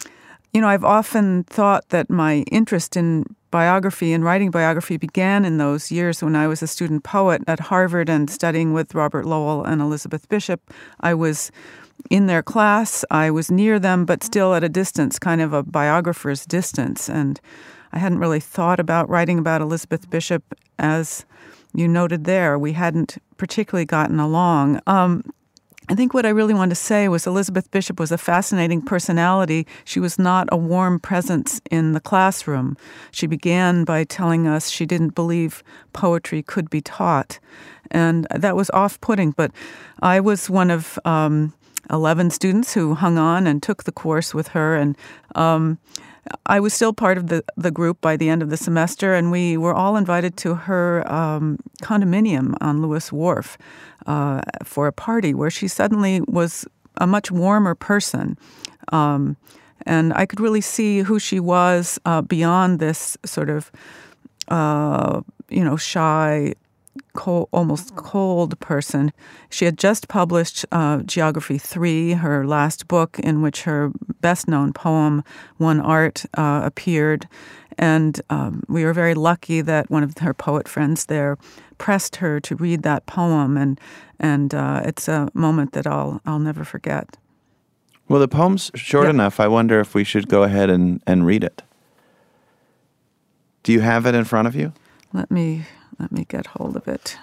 you know, I've often thought that my interest in biography and writing biography began in those years when I was a student poet at Harvard and studying with Robert Lowell and Elizabeth Bishop. I was in their class. I was near them, but still at a distance, kind of a biographer's distance. And I hadn't really thought about writing about Elizabeth Bishop. As you noted there, we hadn't particularly gotten along. Um, I think what I really wanted to say was Elizabeth Bishop was a fascinating personality. She was not a warm presence in the classroom. She began by telling us she didn't believe poetry could be taught. And that was off-putting, but I was one of um, eleven students who hung on and took the course with her. And um, I was still part of the, the group by the end of the semester, and we were all invited to her um, condominium on Lewis Wharf uh, for a party where she suddenly was a much warmer person. Um, and I could really see who she was uh, beyond this sort of, uh, you know, shy, cold, almost cold person. She had just published uh, Geography three, her last book, in which her best-known poem, One Art, uh, appeared. And um, we were very lucky that one of her poet friends there pressed her to read that poem, and and uh, it's a moment that I'll I'll never forget. Well, the poem's short Yeah. enough. I wonder if we should go ahead and, and read it. Do you have it in front of you? Let me let me get hold of it.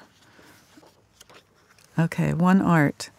Okay, One Art.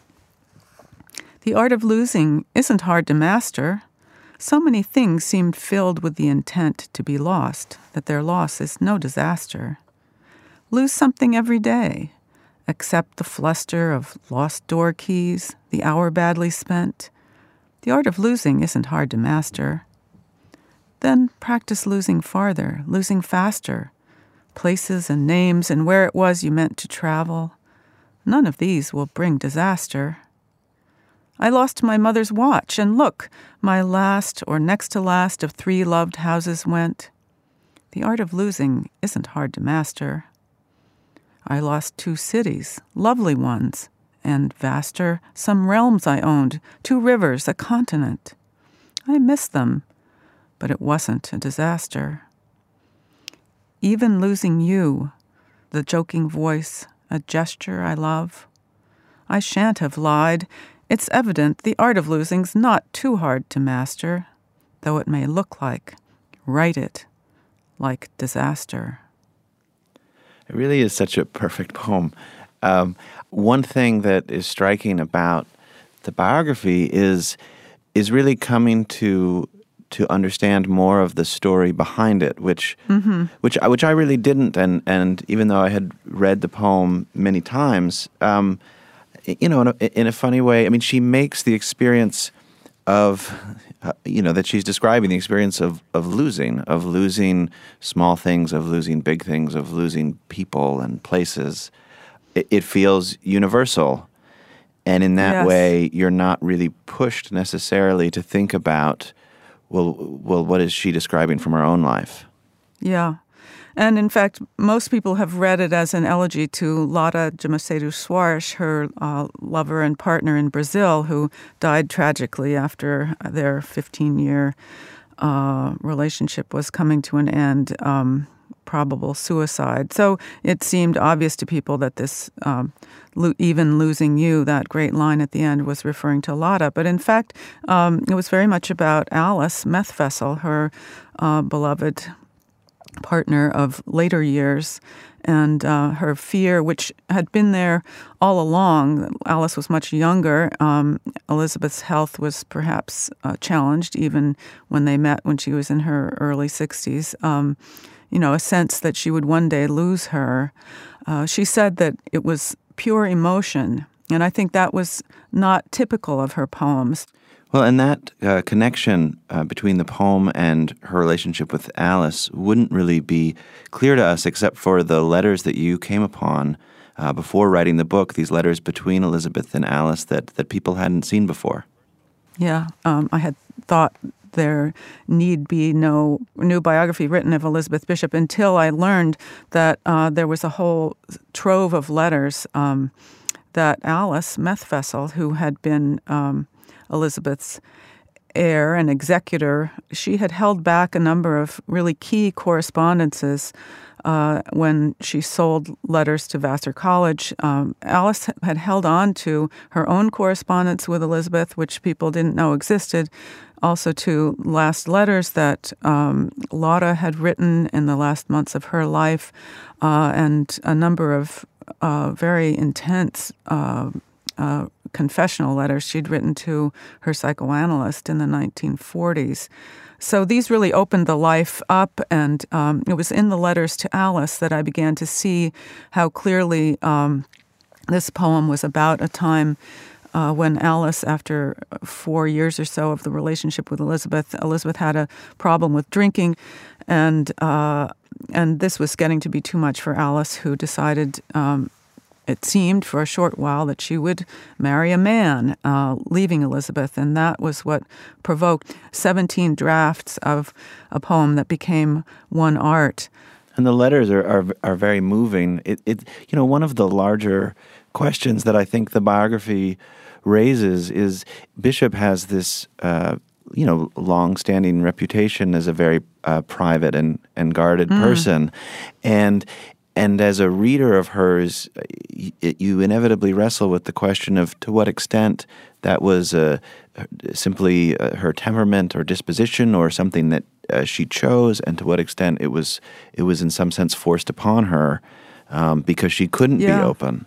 The art of losing isn't hard to master. So many things seemed filled with the intent to be lost that their loss is no disaster. Lose something every day. Accept the fluster of lost door keys, the hour badly spent. The art of losing isn't hard to master. Then practice losing farther, losing faster. Places and names and where it was you meant to travel. None of these will bring disaster. I lost my mother's watch, and look, my last or next to last of three loved houses went. The art of losing isn't hard to master. I lost two cities, lovely ones, and vaster, some realms I owned, two rivers, a continent. I miss them, but it wasn't a disaster. Even losing you, the joking voice, a gesture I love. I shan't have lied. It's evident the art of losing's not too hard to master, though it may look like, write it, like disaster. It really is such a perfect poem. Um, one thing that is striking about the biography is is really coming to to understand more of the story behind it, which Mm-hmm. which I- which I really didn't. And and even though I had read the poem many times, um, you know, in a, in a funny way, I mean, she makes the experience of, uh, you know, that she's describing the experience of, of losing, of losing small things, of losing big things, of losing people and places. It, it feels universal. And in that Yes. way, you're not really pushed necessarily to think about, well, well, what is she describing from her own life? Yeah. And in fact, most people have read it as an elegy to Lara de Macedo Soares, her uh, lover and partner in Brazil, who died tragically after their fifteen-year uh, relationship was coming to an end, um, probable suicide. So it seemed obvious to people that this, um, lo- even losing you, that great line at the end, was referring to Lara. But in fact, um, it was very much about Alice Methvessel, her uh, beloved partner of later years, and uh, her fear, which had been there all along. Alice was much younger. Um, Elizabeth's health was perhaps uh, challenged even when they met when she was in her early sixties. Um, you know, a sense that she would one day lose her. Uh, she said that it was pure emotion, and I think that was not typical of her poems. Well, and that uh, connection uh, between the poem and her relationship with Alice wouldn't really be clear to us except for the letters that you came upon uh, before writing the book, these letters between Elizabeth and Alice that, that people hadn't seen before. Yeah, um, I had thought there need be no new biography written of Elizabeth Bishop until I learned that uh, there was a whole trove of letters um, that Alice Methvessel, who had been um, Elizabeth's heir and executor, she had held back a number of really key correspondences uh, when she sold letters to Vassar College. Um, Alice had held on to her own correspondence with Elizabeth, which people didn't know existed, also to last letters that um, Lotta had written in the last months of her life, uh, and a number of uh, very intense uh, uh, confessional letters she'd written to her psychoanalyst in the nineteen forties. So these really opened the life up, and um, it was in the letters to Alice that I began to see how clearly um, this poem was about a time Uh, when Alice, after four years or so of the relationship with Elizabeth, Elizabeth had a problem with drinking, and uh, and this was getting to be too much for Alice, who decided, um, it seemed for a short while, that she would marry a man, uh, leaving Elizabeth, and that was what provoked seventeen drafts of a poem that became one art. And the letters are are, are very moving. It, it you know one of the larger questions that I think the biography raises is Bishop has this, uh, you know, long-standing reputation as a very uh, private and, and guarded mm. person. And and as a reader of hers, you, you inevitably wrestle with the question of to what extent that was uh, simply uh, her temperament or disposition or something that uh, she chose, and to what extent it was, it was in some sense forced upon her um, because she couldn't yeah. be open.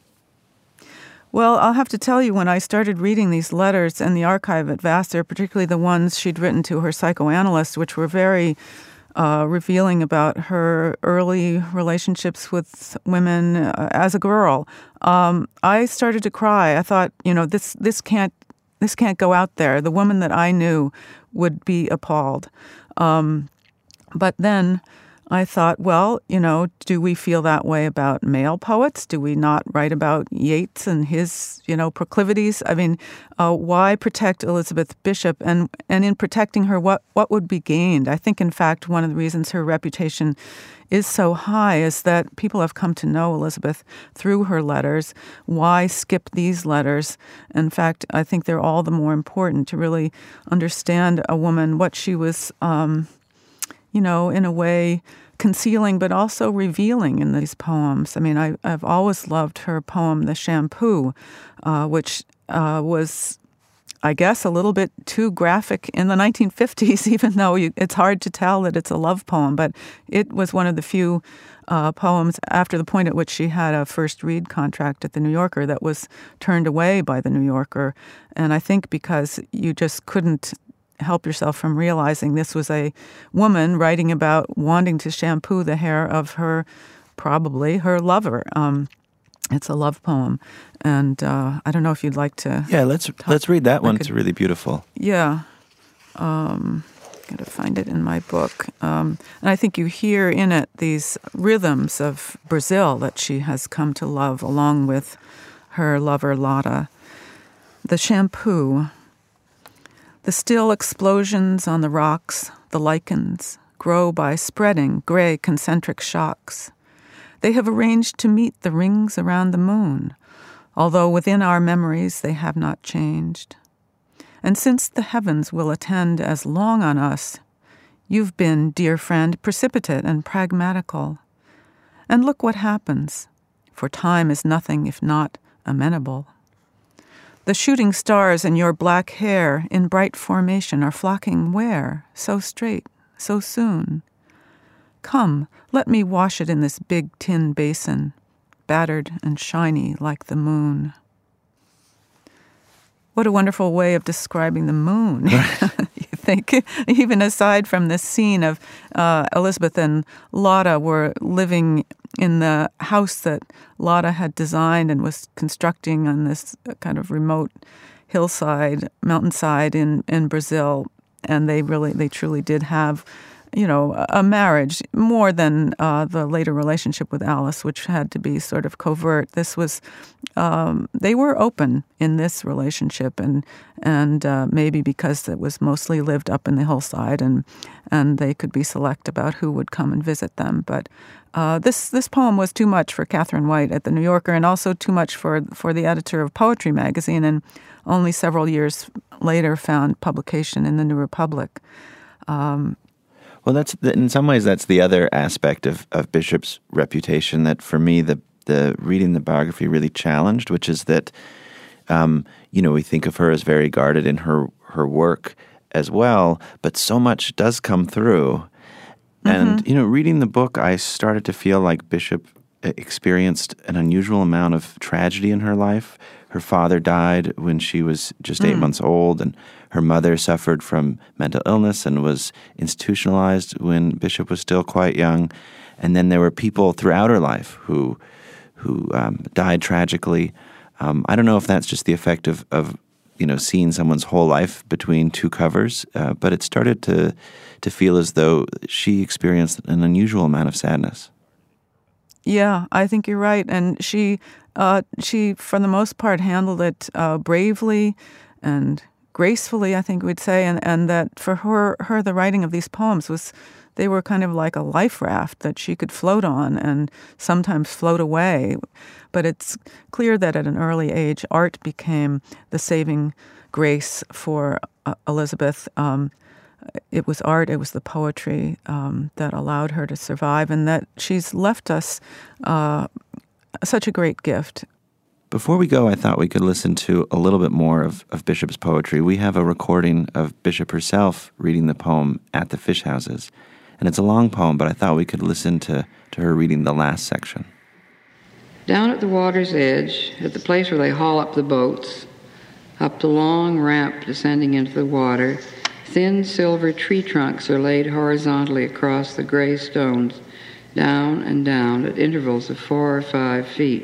Well, I'll have to tell you, when I started reading these letters in the archive at Vassar, particularly the ones she'd written to her psychoanalyst, which were very uh, revealing about her early relationships with women uh, as a girl, um, I started to cry. I thought, you know, this this can't this can't go out there. The woman that I knew would be appalled. Um, but then I thought, well, you know, do we feel that way about male poets? Do we not write about Yeats and his, you know, proclivities? I mean, uh, why protect Elizabeth Bishop? And and in protecting her, what, what would be gained? I think, in fact, one of the reasons her reputation is so high is that people have come to know Elizabeth through her letters. Why skip these letters? In fact, I think they're all the more important to really understand a woman, what she was um you know, in a way concealing but also revealing in these poems. I mean, I, I've always loved her poem, The Shampoo, uh, which uh, was, I guess, a little bit too graphic in the nineteen fifties, even though you, it's hard to tell that it's a love poem. But it was one of the few uh, poems after the point at which she had a first read contract at The New Yorker that was turned away by The New Yorker. And I think because you just couldn't help yourself from realizing this was a woman writing about wanting to shampoo the hair of her, probably her lover. Um, it's a love poem, and uh, I don't know if you'd like to. Yeah, let's talk. let's read that one. Could, it's really beautiful. Yeah, um, gotta find it in my book, um, and I think you hear in it these rhythms of Brazil that she has come to love, along with her lover Lotta. The Shampoo. The still explosions on the rocks, the lichens, grow by spreading gray concentric shocks. They have arranged to meet the rings around the moon, although within our memories they have not changed. And since the heavens will attend as long on us, you've been, dear friend, precipitate and pragmatical. And look what happens, for time is nothing if not amenable. The shooting stars in your black hair in bright formation are flocking where? So straight, so soon. Come, let me wash it in this big tin basin, battered and shiny like the moon. What a wonderful way of describing the moon, you think? Even aside from this scene of uh, Elizabeth and Lotta were living in the house that Lotta had designed and was constructing on this kind of remote hillside, mountainside in, in Brazil. And they really, they truly did have, you know, a marriage more than uh, the later relationship with Alice, which had to be sort of covert. This was, um, they were open in this relationship, and and uh, maybe because it was mostly lived up in the hillside, and and they could be select about who would come and visit them. But uh, this this poem was too much for Catherine White at The New Yorker, and also too much for for the editor of Poetry magazine. And only several years later found publication in the New Republic. Um, well, that's the, in some ways that's the other aspect of, of Bishop's reputation that for me the the reading the biography really challenged, which is that um, you know we think of her as very guarded in her her work as well, but so much does come through. Mm-hmm. And you know, reading the book, I started to feel like Bishop experienced an unusual amount of tragedy in her life. Her father died when she was just eight mm. months old, and her mother suffered from mental illness and was institutionalized when Bishop was still quite young. And then there were people throughout her life who who um, died tragically. Um, I don't know if that's just the effect of, of you know, seeing someone's whole life between two covers, uh, but it started to to feel as though she experienced an unusual amount of sadness. Yeah, I think you're right. And she, uh, she for the most part, handled it uh, bravely and gracefully, I think we'd say. And, and that for her, her, the writing of these poems was, they were kind of like a life raft that she could float on and sometimes float away. But it's clear that at an early age, art became the saving grace for uh, Elizabeth. Um, It was art, it was the poetry um, that allowed her to survive, and that she's left us uh, such a great gift. Before we go, I thought we could listen to a little bit more of, of Bishop's poetry. We have a recording of Bishop herself reading the poem At the Fish Houses. And it's a long poem, but I thought we could listen to, to her reading the last section. Down at the water's edge, at the place where they haul up the boats, up the long ramp descending into the water, thin silver tree trunks are laid horizontally across the gray stones, down and down at intervals of four or five feet.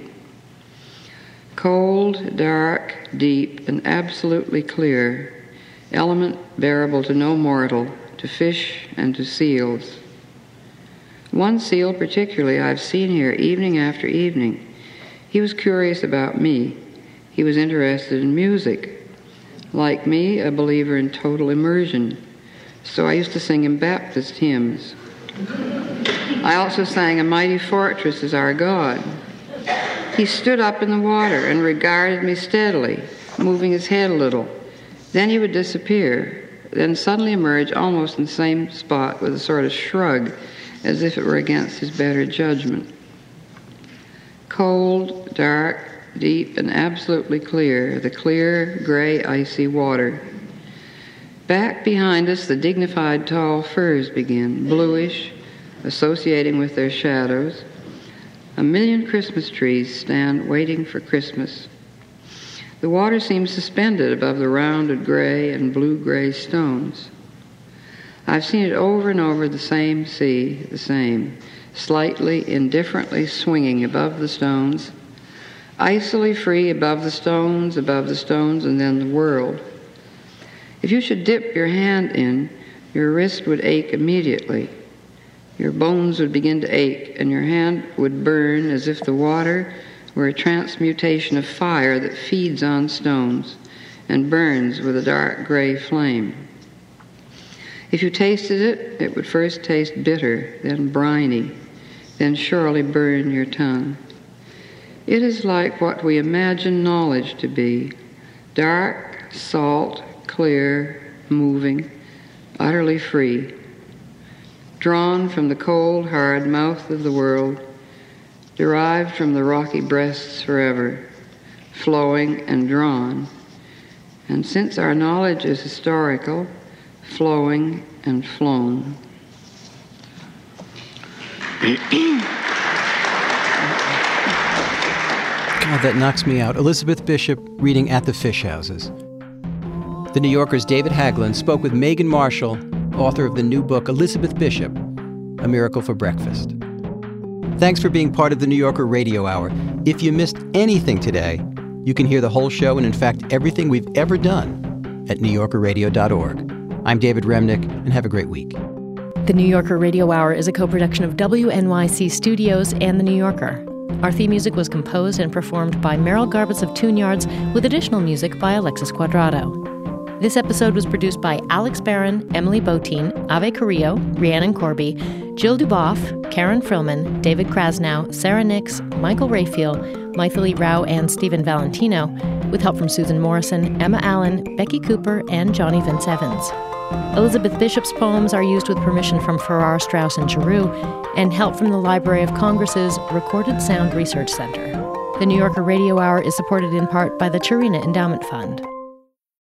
Cold, dark, deep, and absolutely clear, element bearable to no mortal, to fish and to seals. One seal particularly I've seen here evening after evening. He was curious about me. He was interested in music. Like me, a believer in total immersion. So I used to sing him Baptist hymns. I also sang A Mighty Fortress is Our God. He stood up in the water and regarded me steadily, moving his head a little. Then he would disappear, then suddenly emerge almost in the same spot with a sort of shrug, as if it were against his better judgment. Cold, dark, deep, and absolutely clear, the clear, gray, icy water. Back behind us, the dignified tall firs begin, bluish, associating with their shadows. A million Christmas trees stand waiting for Christmas. The water seems suspended above the rounded gray and blue-gray stones. I've seen it over and over, the same sea, the same, slightly, indifferently swinging above the stones, icily free above the stones, above the stones, and then the world. If you should dip your hand in, your wrist would ache immediately. Your bones would begin to ache, and your hand would burn as if the water were a transmutation of fire that feeds on stones and burns with a dark gray flame. If you tasted it, it would first taste bitter, then briny, then surely burn your tongue. It is like what we imagine knowledge to be, dark, salt, clear, moving, utterly free, drawn from the cold, hard mouth of the world, derived from the rocky breasts forever, flowing and drawn. And since our knowledge is historical, flowing and flown. God, that knocks me out. Elizabeth Bishop reading At the Fish Houses. The New Yorker's David Haglund spoke with Megan Marshall, author of the new book Elizabeth Bishop, A Miracle for Breakfast. Thanks for being part of the New Yorker Radio Hour. If you missed anything today, you can hear the whole show and, in fact, everything we've ever done at new yorker radio dot org. I'm David Remnick, and have a great week. The New Yorker Radio Hour is a co-production of W N Y C Studios and The New Yorker. Our theme music was composed and performed by Merrill Garbus of Tune Yards, with additional music by Alexis Quadrado. This episode was produced by Alex Barron, Emily Botein, Ave Carrillo, Rhiannon Corby, Jill Duboff, Karen Frillman, David Krasnow, Sarah Nix, Michael Rayfield, Maithili Rao, and Stephen Valentino, with help from Susan Morrison, Emma Allen, Becky Cooper, and Johnny Vince Evans. Elizabeth Bishop's poems are used with permission from Farrar, Straus, and Giroux, and help from the Library of Congress's Recorded Sound Research Center. The New Yorker Radio Hour is supported in part by the Churina Endowment Fund.